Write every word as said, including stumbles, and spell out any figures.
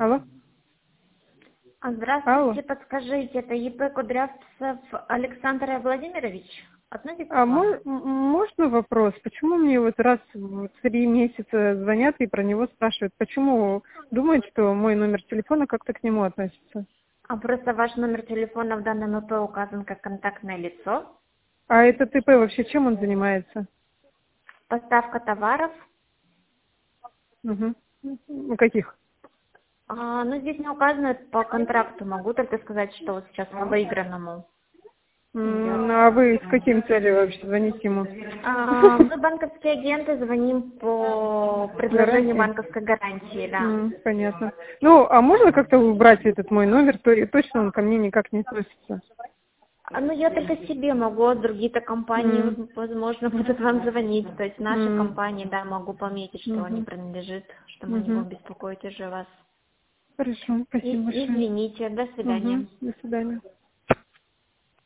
Алло? А, Алло. Здравствуйте, подскажите, это ЕП Кудрявцев Александр Владимирович? Относится А к вам? мо- м- можно вопрос? Почему мне вот раз в три месяца звонят и про него спрашивают? Почему думают, что мой номер телефона как-то к нему относится? А просто ваш номер телефона в данном ИП указан как контактное лицо. А этот ИП вообще чем он занимается? Поставка товаров. Угу. Ну, каких? А, ну, здесь не указано по контракту. Могу только сказать, что вот сейчас по выигранному идет. М, А вы с каким целью вообще звоните ему? А, мы банковские агенты, звоним по предложению Гарантии? банковской гарантии, да. М, Понятно. Ну, а можно как-то убрать этот мой номер? То и точно он ко мне никак не относится. А, Ну, я только себе могу, а другие-то компании, М, вот, возможно, будут вам звонить. То есть нашей м, компании, да, могу пометить, что он не мгм, принадлежит, что мы не мгм. будем беспокоить уже вас. Хорошо, И, спасибо большое. извините, до Угу. свидания. До свидания.